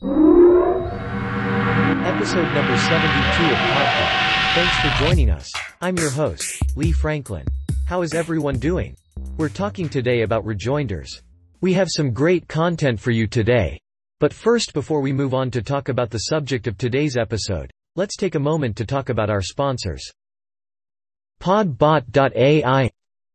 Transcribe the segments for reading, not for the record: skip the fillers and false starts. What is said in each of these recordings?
Episode number 72 of Podpod. Thanks for joining us. I'm your host, Lee Franklin. How is everyone doing? We're talking today about rejoinders. We have some great content for you today. But first, before we move on to talk about the subject of today's episode, let's take a moment to talk about our sponsors. Podbot.ai.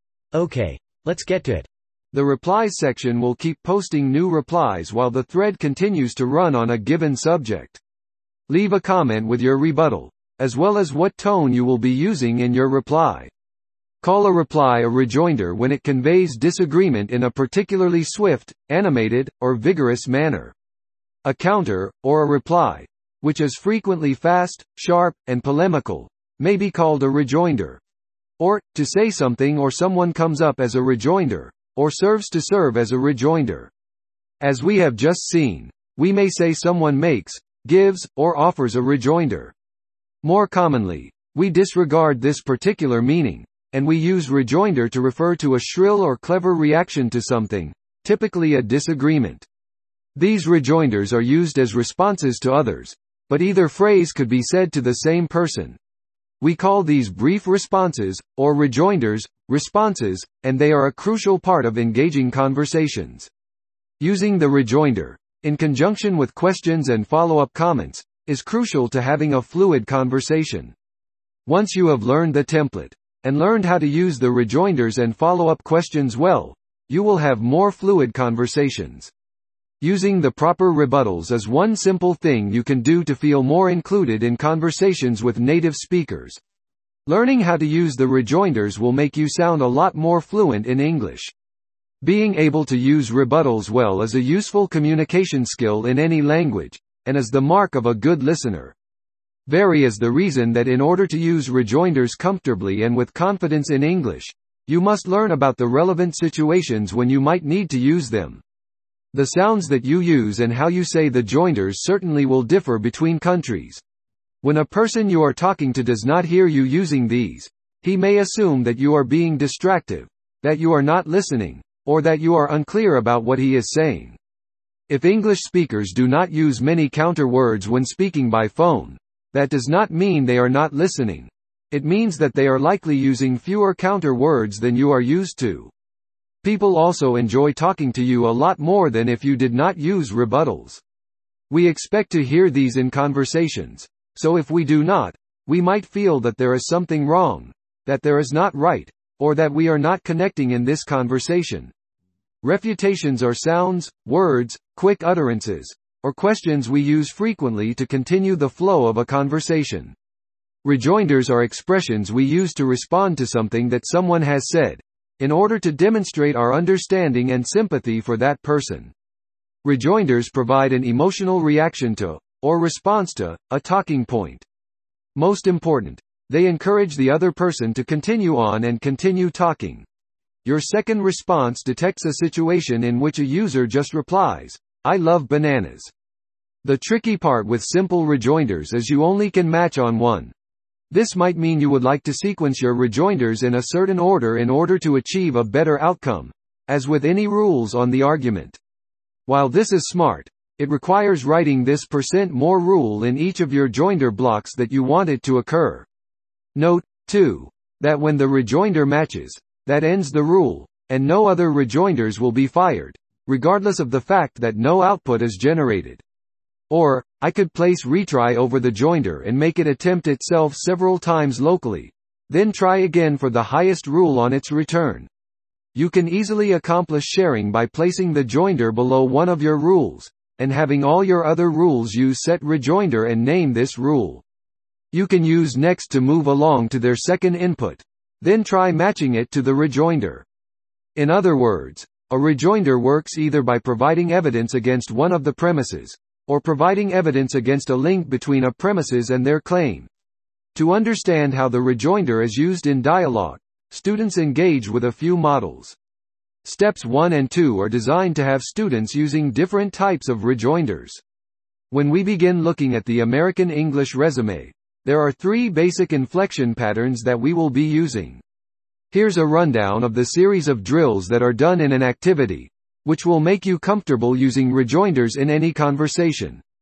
Okay, let's get to it. The replies section will keep posting new replies while the thread continues to run on a given subject. Leave a comment with your rebuttal, as well as what tone you will be using in your reply. Call a reply a rejoinder when it conveys disagreement in a particularly swift, animated, or vigorous manner. A counter, or a reply, which is frequently fast, sharp, and polemical, may be called a rejoinder. Or, to say something or someone comes up as a rejoinder, or serves to serve as a rejoinder. As we have just seen, we may say someone makes, gives, or offers a rejoinder. More commonly, we disregard this particular meaning, and we use rejoinder to refer to a shrill or clever reaction to something, typically a disagreement. These rejoinders are used as responses to others, but either phrase could be said to the same person. We call these brief responses, or rejoinders, responses, and they are a crucial part of engaging conversations. Using the rejoinder, in conjunction with questions and follow-up comments, is crucial to having a fluid conversation. Once you have learned the template, and learned how to use the rejoinders and follow-up questions well, you will have more fluid conversations. Using the proper rebuttals is one simple thing you can do to feel more included in conversations with native speakers. Learning how to use the rejoinders will make you sound a lot more fluent in English. Being able to use rebuttals well is a useful communication skill in any language, and is the mark of a good listener. Very is the reason that in order to use rejoinders comfortably and with confidence in English, you must learn about the relevant situations when you might need to use them. The sounds that you use and how you say the joinders certainly will differ between countries. When a person you are talking to does not hear you using these, he may assume that you are being distractive, that you are not listening, or that you are unclear about what he is saying. If English speakers do not use many counter words when speaking by phone, that does not mean they are not listening. It means that they are likely using fewer counter words than you are used to. People also enjoy talking to you a lot more than if you did not use rebuttals. We expect to hear these in conversations, so if we do not, we might feel that there is something wrong, that there is not right, or that we are not connecting in this conversation. Refutations are sounds, words, quick utterances, or questions we use frequently to continue the flow of a conversation. Rejoinders are expressions we use to respond to something that someone has said, in order to demonstrate our understanding and sympathy for that person. Rejoinders provide an emotional reaction to, or response to, a talking point. Most important, they encourage the other person to continue on and continue talking. Your second response detects a situation in which a user just replies, "I love bananas." The tricky part with simple rejoinders is you only can match on one. This might mean you would like to sequence your rejoinders in a certain order in order to achieve a better outcome, as with any rules on the argument. While this is smart, it requires writing this %more rule in each of your joinder blocks that you want it to occur. Note, too, that when the rejoinder matches, that ends the rule, and no other rejoinders will be fired, regardless of the fact that no output is generated. Or, I could place retry over the joinder and make it attempt itself several times locally, then try again for the highest rule on its return. You can easily accomplish sharing by placing the joinder below one of your rules, and having all your other rules use set rejoinder and name this rule. You can use next to move along to their second input, then try matching it to the rejoinder. In other words, a rejoinder works either by providing evidence against one of the premises, or providing evidence against a link between a premises and their claim. To understand how the rejoinder is used in dialogue, students engage with a few models. Steps 1 and 2 are designed to have students using different types of rejoinders. When we begin looking at the American English resume, there are 3 basic inflection patterns that we will be using. Here's a rundown of the series of drills that are done in an activity, which will make you comfortable using rejoinders in any conversation.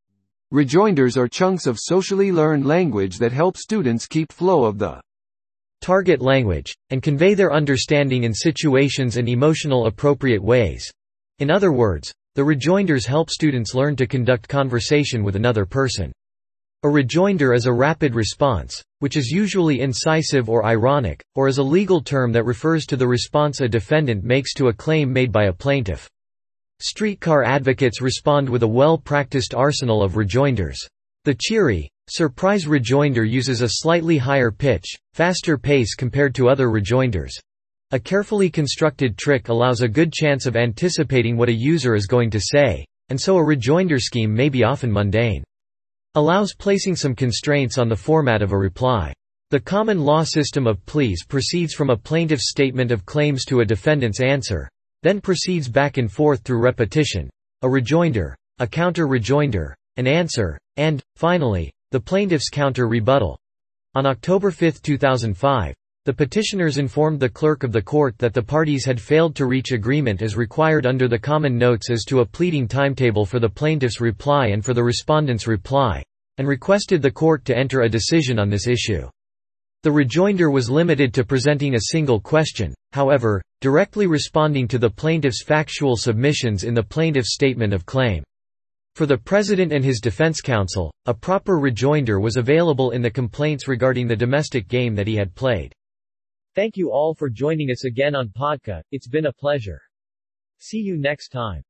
Rejoinders are chunks of socially learned language that help students keep flow of the target language, and convey their understanding in situations and emotional appropriate ways. In other words, the rejoinders help students learn to conduct conversation with another person. A rejoinder is a rapid response, which is usually incisive or ironic, or is a legal term that refers to the response a defendant makes to a claim made by a plaintiff. Streetcar advocates respond with a well-practiced arsenal of rejoinders. The cheery, surprise rejoinder uses a slightly higher pitch, faster pace compared to other rejoinders. A carefully constructed trick allows a good chance of anticipating what a user is going to say, and so a rejoinder scheme may be often mundane. Allows placing some constraints on the format of a reply. The common law system of pleas proceeds from a plaintiff's statement of claims to a defendant's answer, then proceeds back and forth through repetition, a rejoinder, a counter-rejoinder, an answer, and, finally, the plaintiff's counter-rebuttal. On October 5, 2005, the petitioners informed the clerk of the court that the parties had failed to reach agreement as required under the common notes as to a pleading timetable for the plaintiff's reply and for the respondent's reply, and requested the court to enter a decision on this issue. The rejoinder was limited to presenting a single question, however, directly responding to the plaintiff's factual submissions in the plaintiff's statement of claim. For the president and his defense counsel, a proper rejoinder was available in the complaints regarding the domestic game that he had played. Thank you all for joining us again on Podcast. It's been a pleasure. See you next time.